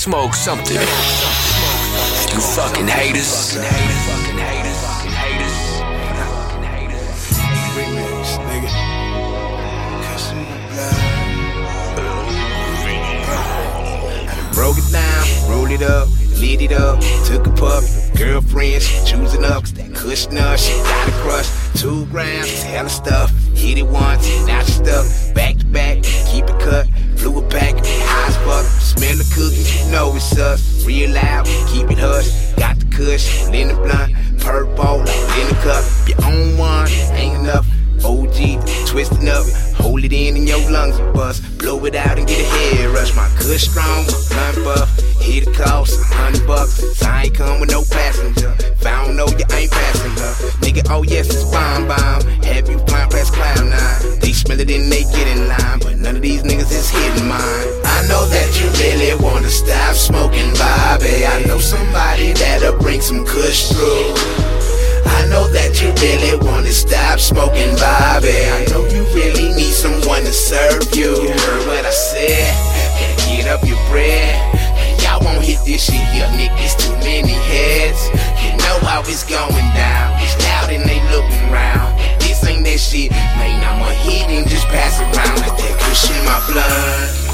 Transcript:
smoke something. You fucking haters. Remix, nigga. I done broke it down, rolled it up, lit it up, took a puff. Girlfriends choosing up, that cushion up, she got a crush. 2 grams, it's hella stuff. Hit it once, now she stuck. Back to back, keep it cut. Blew it back, high as fuck. Smell the cookies, you know it's us. Real loud, keep it hush. Got the kush, all in the blunt. Purple, all in the cup. Your own one, ain't enough. OG, twisting up. Hold it in your lungs, bust. Blow it out and get a head rush. My kush strong, blunt buff. Hit it cost $100. So I ain't come with no passenger. If I don't know you, ain't passing her. Nigga, oh yes, it's bomb. Have you flying past cloud 9? They smell it and they get in line. But none of these niggas is hitting mine. I know that you really wanna stop smoking, Bobby. I know somebody that'll bring some kush through. I know that you really wanna stop smoking, Bobby. I know you really need someone to serve you. You heard what I said? Gotta get up your bread. Y'all won't hit this shit here, niggas. Too many heads. You know how it's going down. It's loud and they looking round. This ain't that shit, man. I'ma hit and just pass it round like that kush in my blood.